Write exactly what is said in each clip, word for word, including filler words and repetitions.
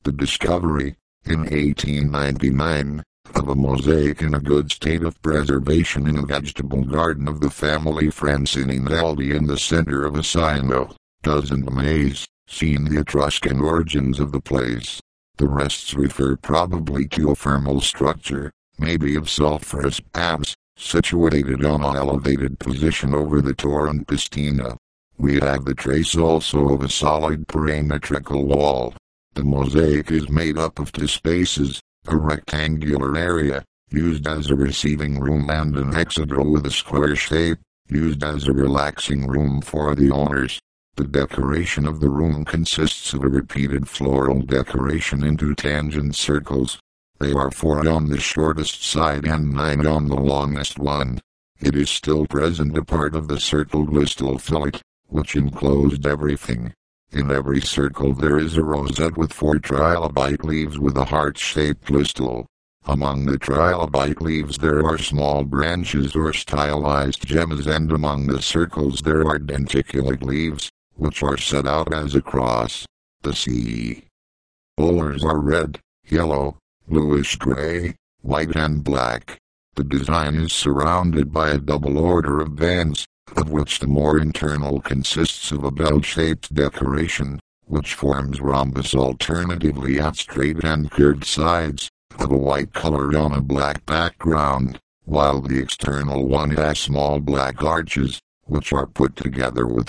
The discovery, in eighteen ninety-nine, of a mosaic in a good state of preservation in a vegetable garden of the family Francininaldi in the center of Asino, doesn't amaze, seeing the Etruscan origins of the place. The rests refer probably to a thermal structure, maybe of sulfurous abs, situated on an elevated position over the torrent Pistina. We have the trace also of a solid parametrical wall. The mosaic is made up of two spaces, a rectangular area, used as a receiving room, and an exedra with a square shape, used as a relaxing room for the owners. The decoration of the room consists of a repeated floral decoration into tangent circles. They are four on the shortest side and nine on the longest one. It is still present a part of the circled listal fillet, which enclosed everything. In every circle there is a rosette with four trilobite leaves with a heart-shaped listal. Among the trilobite leaves there are small branches or stylized gems, and among the circles there are denticulate leaves, which are set out as a cross. The sea colors are red, yellow, bluish-gray, white and black. The design is surrounded by a double order of bands, of which the more internal consists of a bell-shaped decoration, which forms rhombus alternatively at straight and curved sides, of a white color on a black background, while the external one has small black arches, which are put together with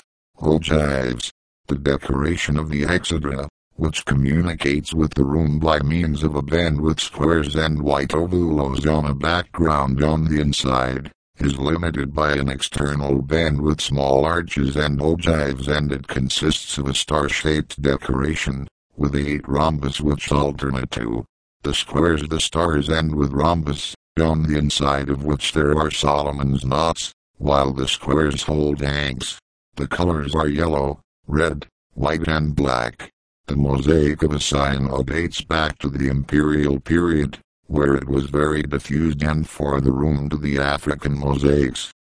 ogives. The decoration of the exedra, which communicates with the room by means of a band with squares and white ovulos on a background on the inside, is limited by an external band with small arches and ogives, and it consists of a star-shaped decoration, with eight rhombus which alternate to the squares. The stars end with rhombus, on the inside of which there are Solomon's knots, while the squares hold hanks. The colors are yellow, red, white and black. The mosaic of Asino dates back to the imperial period, where it was very diffused, and for the room to the African mosaics,